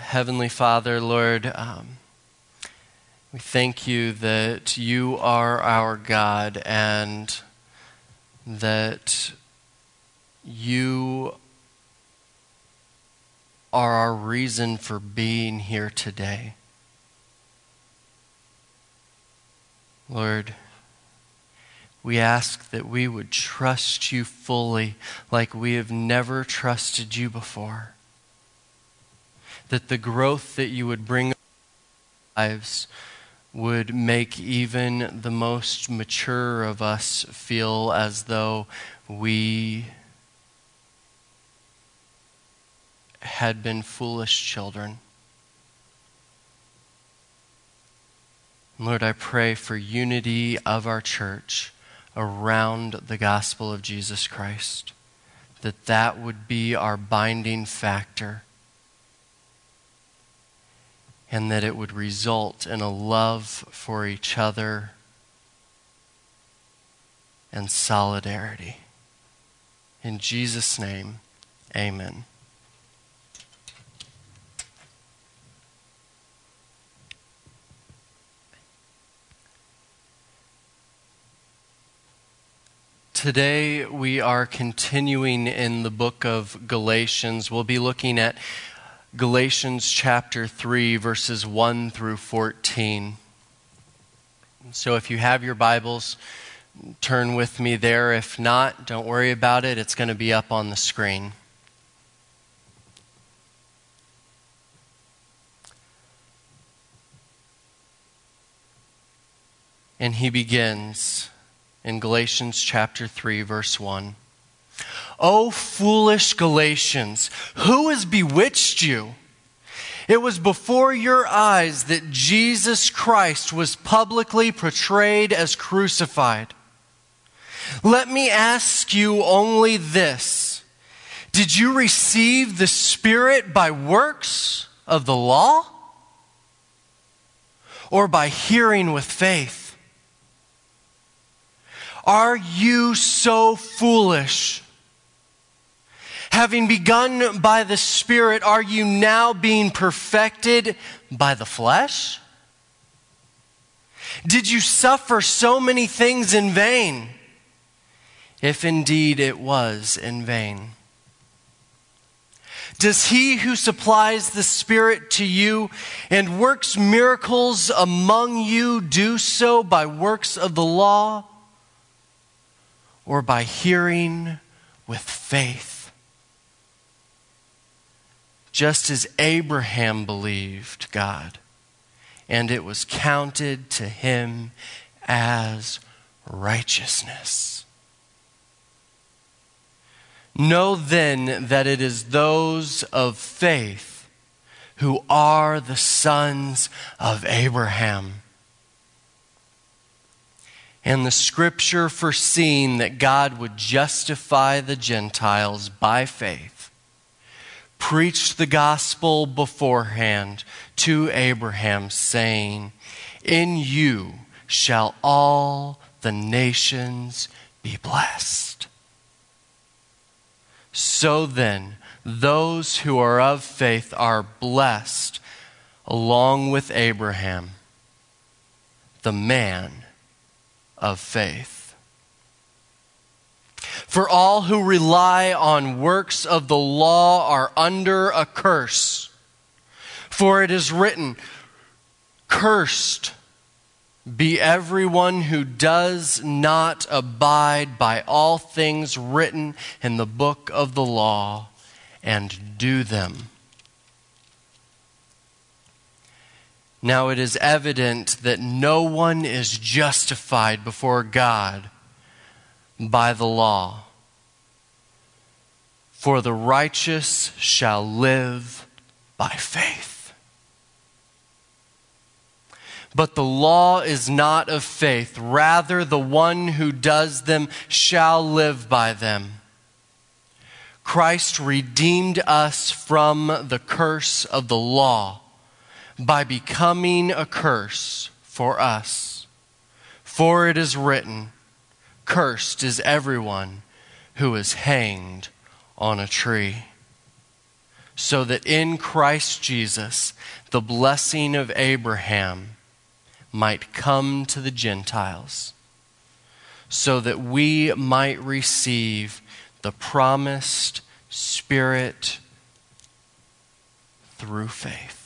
Heavenly Father, Lord, we thank you that you are our God and that you are our reason for being here today. Lord, we ask that we would trust you fully like we have never trusted you before. That the growth that you would bring in our lives would make even the most mature of us feel as though we had been foolish children. Lord, I pray for unity of our church around the gospel of Jesus Christ, that would be our binding factor, and that it would result in a love for each other and solidarity. In Jesus' name, amen. Today we are continuing in the book of Galatians. We'll be looking at Galatians chapter 3, verses 1 through 14. So if you have your Bibles, turn with me there. If not, don't worry about it. It's going to be up on the screen. And he begins in Galatians chapter 3, verse 1. O foolish Galatians, who has bewitched you? It was before your eyes that Jesus Christ was publicly portrayed as crucified. Let me ask you only this. Did you receive the Spirit by works of the law? Or by hearing with faith? Are you so foolish? Having begun by the Spirit, are you now being perfected by the flesh? Did you suffer so many things in vain? If indeed it was in vain. Does he who supplies the Spirit to you and works miracles among you do so by works of the law or by hearing with faith? Just as Abraham believed God, and it was counted to him as righteousness. Know then that it is those of faith who are the sons of Abraham. And the scripture foreseeing that God would justify the Gentiles by faith, preached the gospel beforehand to Abraham, saying, in you shall all the nations be blessed. So then, those who are of faith are blessed along with Abraham, the man of faith. For all who rely on works of the law are under a curse. For it is written, cursed be everyone who does not abide by all things written in the book of the law and do them. Now it is evident that no one is justified before God by the law. For the righteous shall live by faith. But the law is not of faith. Rather, the one who does them shall live by them. Christ redeemed us from the curse of the law by becoming a curse for us. For it is written, cursed is everyone who is hanged on a tree, so that in Christ Jesus the blessing of Abraham might come to the Gentiles, so that we might receive the promised Spirit through faith.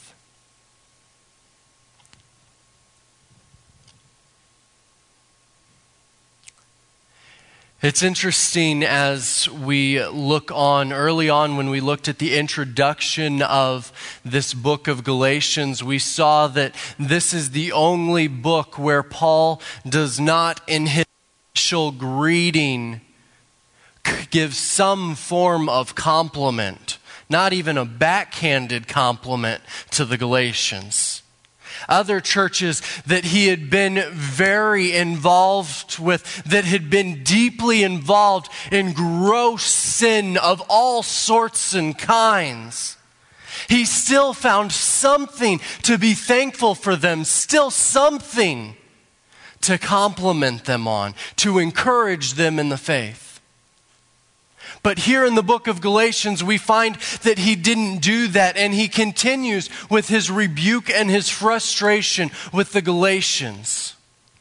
It's interesting as we look on, early on when we looked at the introduction of this book of Galatians, we saw that this is the only book where Paul does not, in his initial greeting, give some form of compliment, not even a backhanded compliment to the Galatians. Other churches that he had been very involved with, that had been deeply involved in gross sin of all sorts and kinds, he still found something to be thankful for them, still something to compliment them on, to encourage them in the faith. But here in the book of Galatians, we find that he didn't do that, and he continues with his rebuke and his frustration with the Galatians.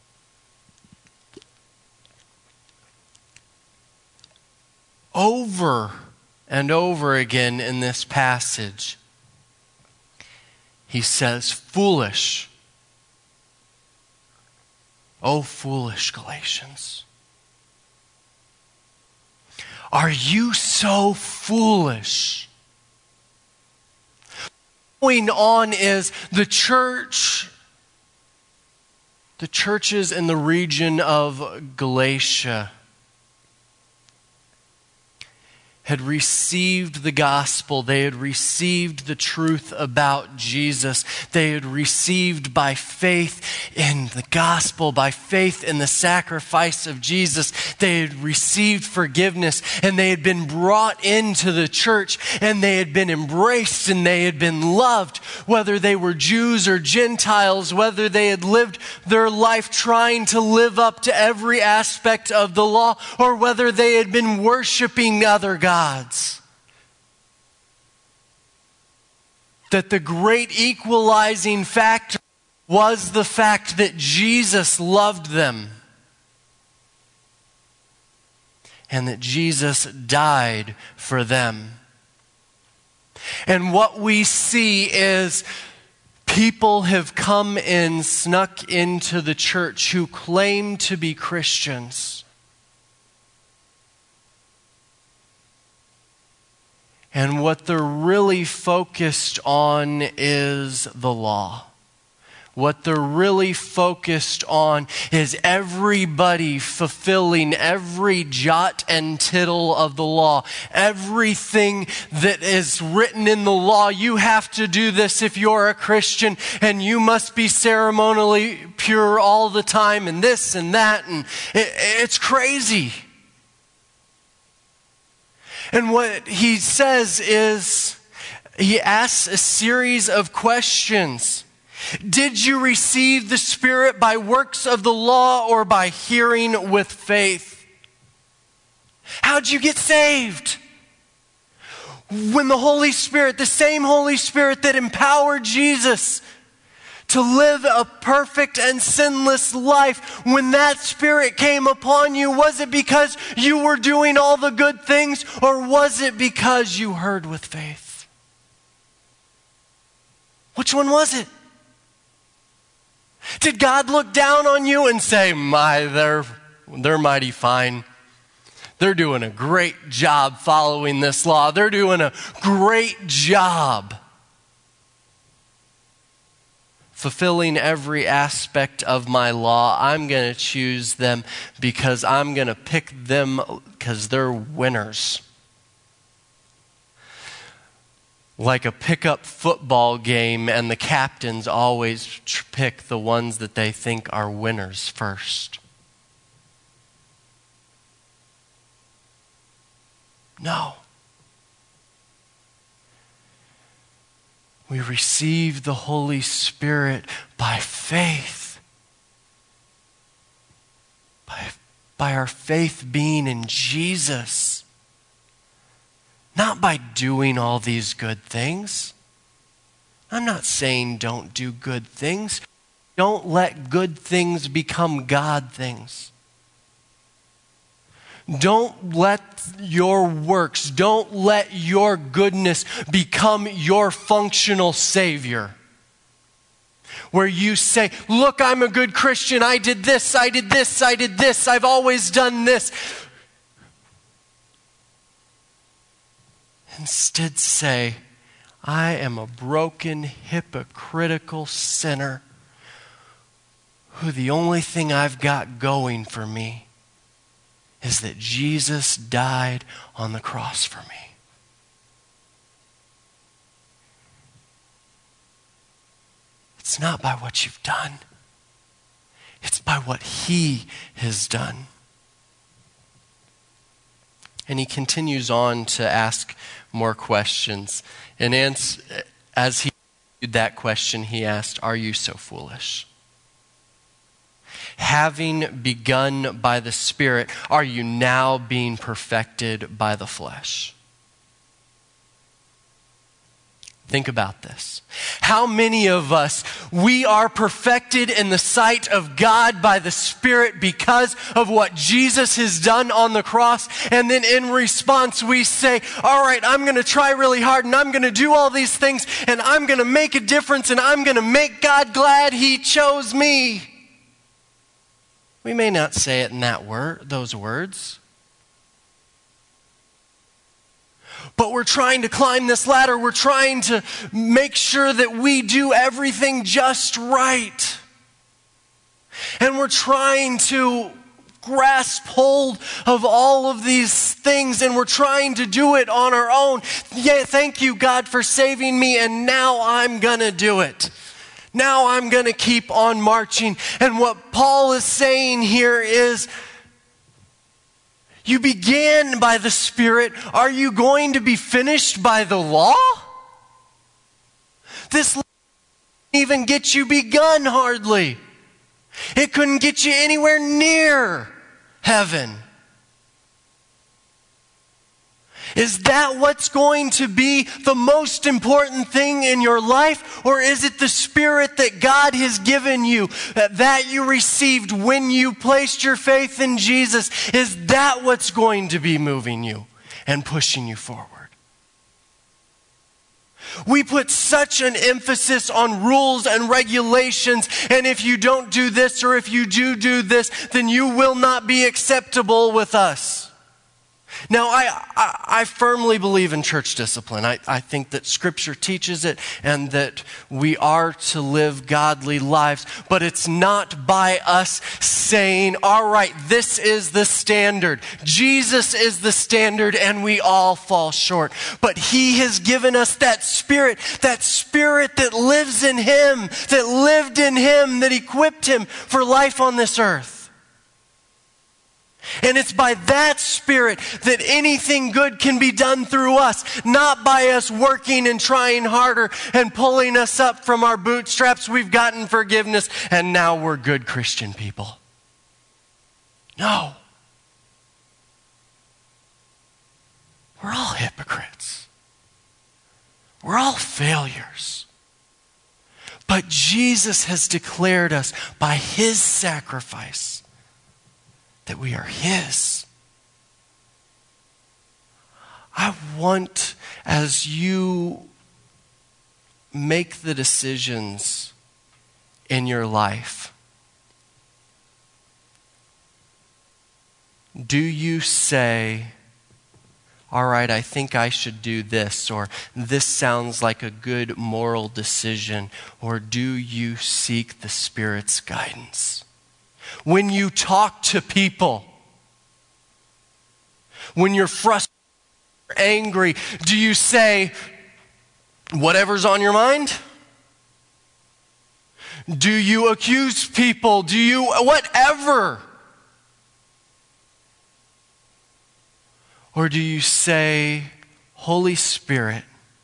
Over and over again in this passage, he says, foolish. Oh, foolish Galatians. Are you so foolish? Going on is the churches in the region of Galatia had received the gospel. They had received the truth about Jesus. They had received by faith in the gospel, by faith in the sacrifice of Jesus. They had received forgiveness, and they had been brought into the church, and they had been embraced, and they had been loved, whether they were Jews or Gentiles, whether they had lived their life trying to live up to every aspect of the law, or whether they had been worshiping other gods. That the great equalizing factor was the fact that Jesus loved them and that Jesus died for them. And what we see is people have come in, snuck into the church who claim to be Christians. And what they're really focused on is the law. What they're really focused on is everybody fulfilling every jot and tittle of the law. Everything that is written in the law, you have to do this if you're a Christian, and you must be ceremonially pure all the time, and this and that, and it's crazy. And what he says is, he asks a series of questions. Did you receive the Spirit by works of the law or by hearing with faith? How'd you get saved? When the Holy Spirit, the same Holy Spirit that empowered Jesus to live a perfect and sinless life, when that Spirit came upon you, was it because you were doing all the good things, or was it because you heard with faith? Which one was it? Did God look down on you and say, they're mighty fine. They're doing a great job following this law. They're doing a great job fulfilling every aspect of my law. I'm going to choose them because I'm going to pick them because they're winners. Like a pickup football game, and the captains always pick the ones that they think are winners first. No. We receive the Holy Spirit by faith. By our faith being in Jesus. not by doing all these good things. I'm not saying don't do good things. Don't let good things become God things. Don't let your works, don't let your goodness become your functional savior. Where you say, look, I'm a good Christian. I did this, I did this, I did this. I've always done this. Instead say, I am a broken, hypocritical sinner who the only thing I've got going for me is that Jesus died on the cross for me. It's not by what you've done. It's by what He has done. And he continues on to ask more questions. And as he answered that question, he asked, are you so foolish? Having begun by the Spirit, are you now being perfected by the flesh? Think about this. How many of us, we are perfected in the sight of God by the Spirit because of what Jesus has done on the cross, and then in response we say, all right, I'm going to try really hard and I'm going to do all these things and I'm going to make a difference and I'm going to make God glad He chose me. We may not say it in those words. But we're trying to climb this ladder. We're trying to make sure that we do everything just right. And we're trying to grasp hold of all of these things, and we're trying to do it on our own. Yeah, thank you, God, for saving me, and now I'm going to do it. Now I'm going to keep on marching. And what Paul is saying here is, you began by the Spirit. Are you going to be finished by the law? This didn't even get you begun hardly. It couldn't get you anywhere near heaven. Is that what's going to be the most important thing in your life? Or is it the Spirit that God has given you, that you received when you placed your faith in Jesus? Is that what's going to be moving you and pushing you forward? We put such an emphasis on rules and regulations, and if you don't do this or if you do this, then you will not be acceptable with us. Now, I firmly believe in church discipline. I think that Scripture teaches it and that we are to live godly lives. But it's not by us saying, all right, this is the standard. Jesus is the standard, and we all fall short. But He has given us that Spirit that lives in Him, that lived in Him, that equipped Him for life on this earth. And it's by that Spirit that anything good can be done through us, not by us working and trying harder and pulling us up from our bootstraps. We've gotten forgiveness and now we're good Christian people. No. We're all hypocrites. We're all failures. But Jesus has declared us by His sacrifice that we are His. I want, as you make the decisions in your life, do you say, all right, I think I should do this, or this sounds like a good moral decision, or do you seek the Spirit's guidance? When you talk to people, when you're frustrated or angry, do you say whatever's on your mind? Do you accuse people? Do you whatever? Or do you say, Holy Spirit,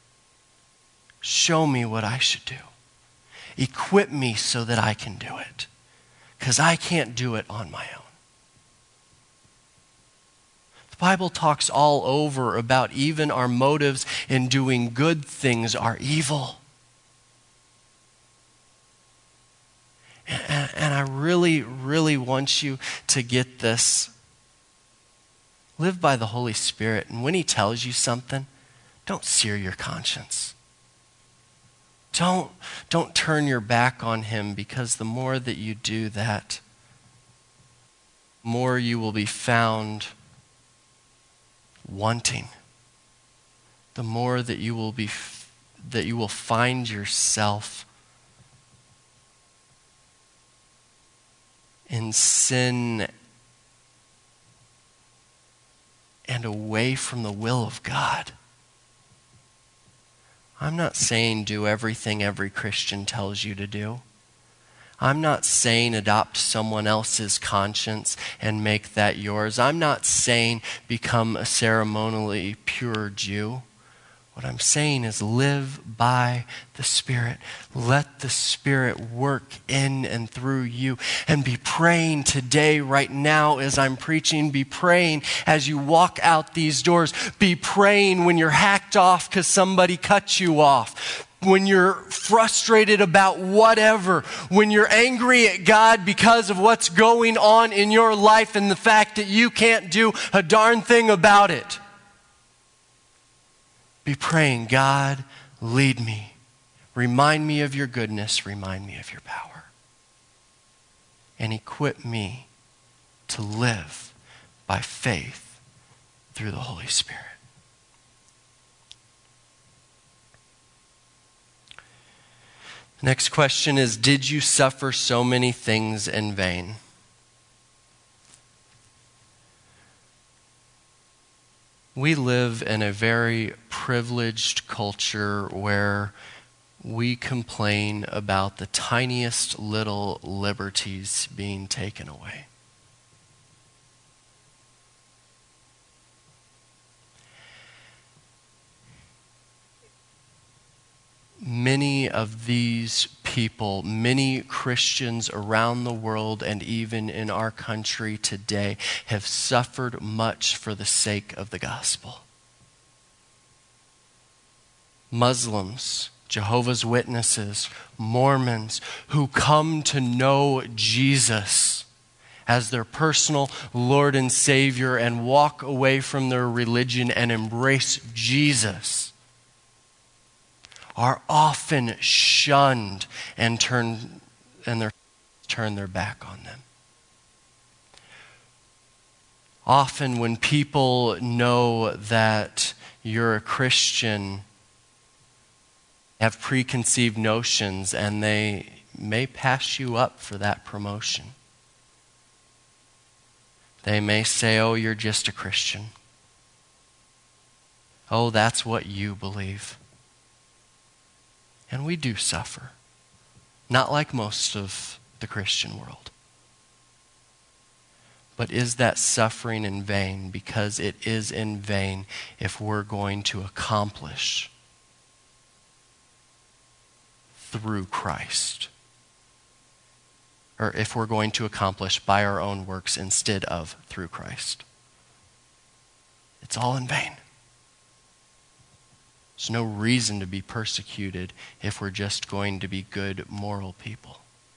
show me what I should do. Equip me so that I can do it. Because I can't do it on my own. The Bible talks all over about even our motives in doing good things are evil. And I really, really want you to get this. Live by the Holy Spirit, and when he tells you something, don't sear your conscience. Don't turn your back on him, because the more that you do that, the more you will be found wanting. The more that you will find yourself in sin and away from the will of God. I'm not saying do everything every Christian tells you to do. I'm not saying adopt someone else's conscience and make that yours. I'm not saying become a ceremonially pure Jew. What I'm saying is live by the Spirit. Let the Spirit work in and through you. And be praying today, right now, as I'm preaching. Be praying as you walk out these doors. Be praying when you're hacked off because somebody cut you off. When you're frustrated about whatever. When you're angry at God because of what's going on in your life and the fact that you can't do a darn thing about it. Be praying, God, lead me. Remind me of your goodness. Remind me of your power. And equip me to live by faith through the Holy Spirit. Next question is, did you suffer so many things in vain? We live in a very privileged culture where we complain about the tiniest little liberties being taken away. Many of these people, many Christians around the world and even in our country today, have suffered much for the sake of the gospel. Muslims, Jehovah's Witnesses, Mormons, who come to know Jesus as their personal Lord and Savior and walk away from their religion and embrace Jesus, are often shunned and turn their back on them. Often when people know that you're a Christian, have preconceived notions, and they may pass you up for that promotion. They may say, oh, you're just a Christian. Oh, that's what you believe. And we do suffer. Not like most of the Christian world. But is that suffering in vain? Because it is in vain if we're going to accomplish through Christ. Or if we're going to accomplish by our own works instead of through Christ. It's all in vain. There's no reason to be persecuted if we're just going to be good, moral people.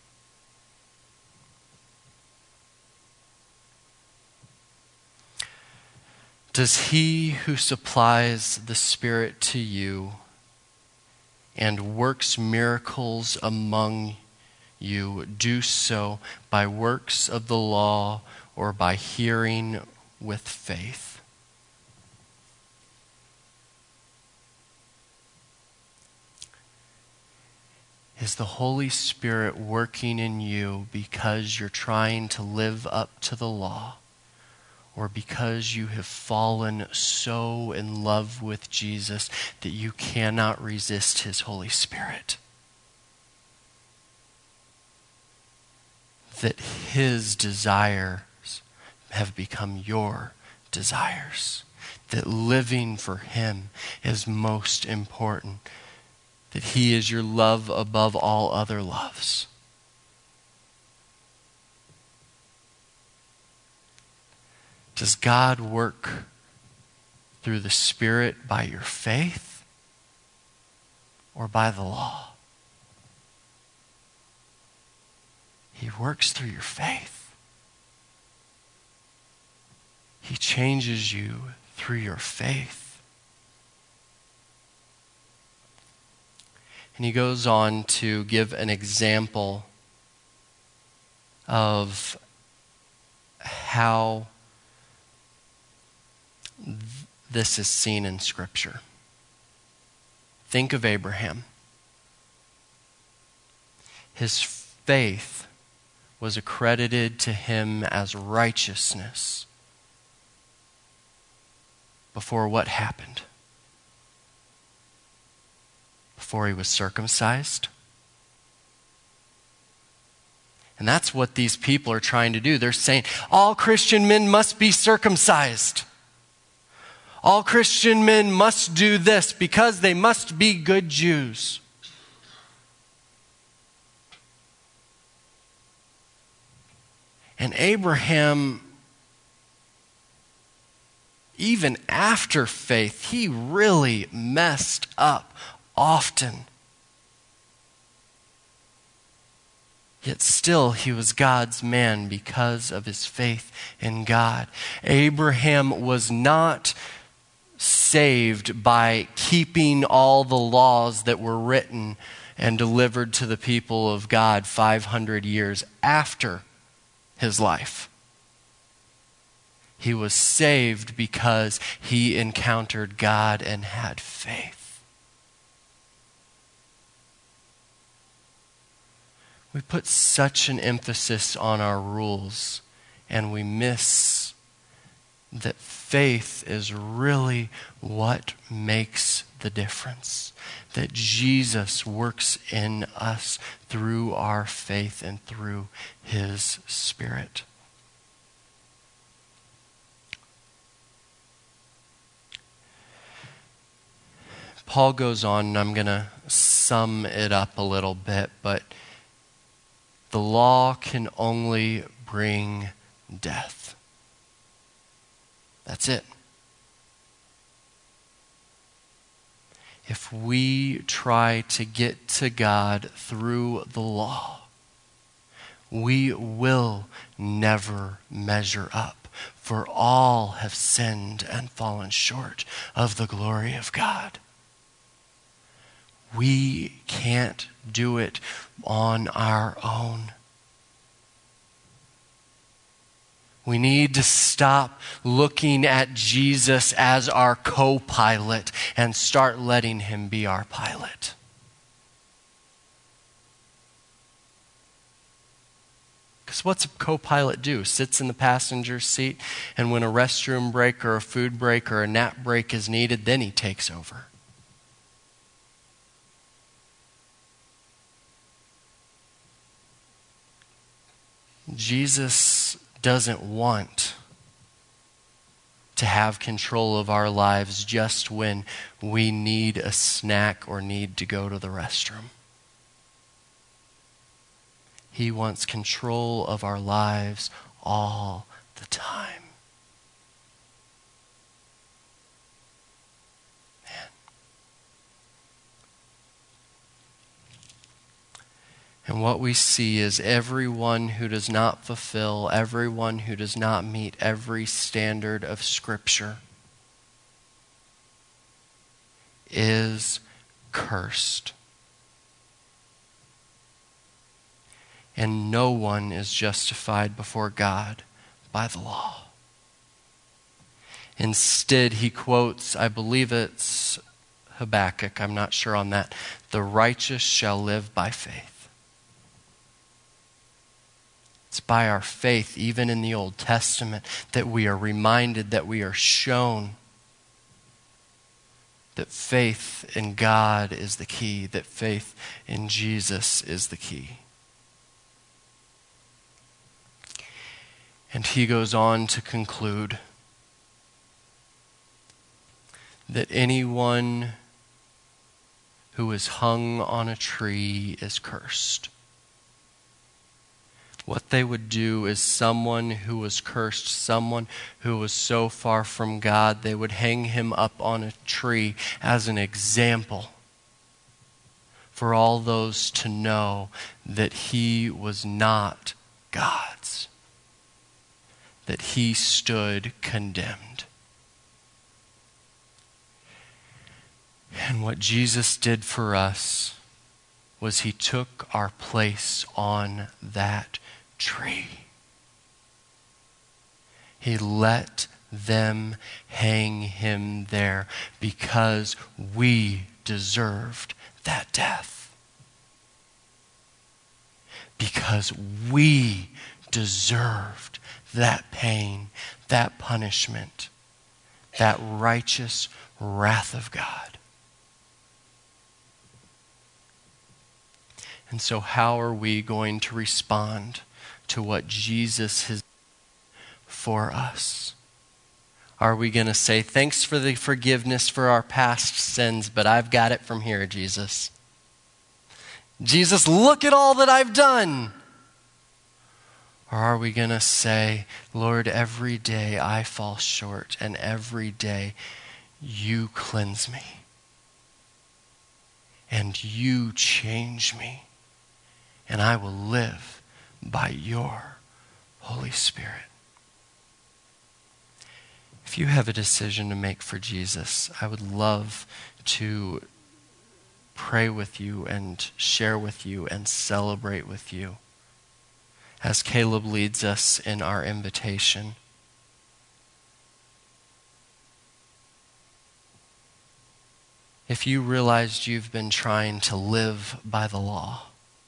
Does he who supplies the Spirit to you and works miracles among you do so by works of the law or by hearing with faith? Is the Holy Spirit working in you because you're trying to live up to the law, or because you have fallen so in love with Jesus that you cannot resist his Holy Spirit? That his desires have become your desires. That living for him is most important. That he is your love above all other loves. Does God work through the Spirit by your faith or by the law? He works through your faith. He changes you through your faith. And he goes on to give an example of how this is seen in Scripture. Think of Abraham. His faith was accredited to him as righteousness before what happened? Before he was circumcised. And that's what these people are trying to do. They're saying all Christian men must be circumcised. All Christian men must do this because they must be good Jews. And Abraham, even after faith, he really messed up often. Yet still he was God's man because of his faith in God. Abraham was not saved by keeping all the laws that were written and delivered to the people of God 500 years after his life. He was saved because he encountered God and had faith. We put such an emphasis on our rules, and we miss that faith is really what makes the difference. That Jesus works in us through our faith and through his Spirit. Paul goes on, and I'm going to sum it up a little bit, but the law can only bring death. That's it. If we try to get to God through the law, we will never measure up, for all have sinned and fallen short of the glory of God. We can't do it on our own. We need to stop looking at Jesus as our co-pilot and start letting him be our pilot. Because what's a co-pilot do? Sits in the passenger seat, and when a restroom break or a food break or a nap break is needed, then he takes over. Jesus doesn't want to have control of our lives just when we need a snack or need to go to the restroom. He wants control of our lives all the time. And what we see is everyone who does not fulfill, everyone who does not meet every standard of Scripture is cursed. And no one is justified before God by the law. Instead, he quotes, I believe it's Habakkuk, I'm not sure on that, the righteous shall live by faith. It's by our faith, even in the Old Testament, that we are reminded, that we are shown that faith in God is the key, that faith in Jesus is the key. And he goes on to conclude that anyone who is hung on a tree is cursed. What they would do is someone who was cursed, someone who was so far from God, they would hang him up on a tree as an example for all those to know that he was not God's, that he stood condemned. And what Jesus did for us was he took our place on that tree. He let them hang him there because we deserved that death. Because we deserved that pain, that punishment, that righteous wrath of God. And so how are we going to respond to what Jesus has done for us? Are we going to say, thanks for the forgiveness for our past sins, but I've got it from here, Jesus. Jesus, look at all that I've done. Or are we going to say, Lord, every day I fall short, and every day you cleanse me, and you change me, and I will live by your Holy Spirit. If you have a decision to make for Jesus, I would love to pray with you and share with you and celebrate with you as Caleb leads us in our invitation. If you realized you've been trying to live by the law,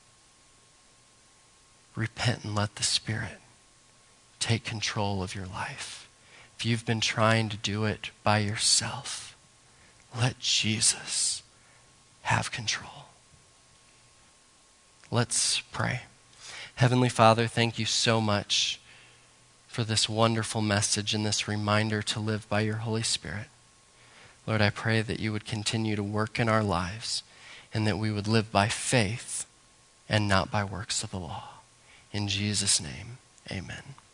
repent and let the Spirit take control of your life. If you've been trying to do it by yourself, let Jesus have control. Let's pray. Heavenly Father, thank you so much for this wonderful message and this reminder to live by your Holy Spirit. Lord, I pray that you would continue to work in our lives and that we would live by faith and not by works of the law. In Jesus' name, amen.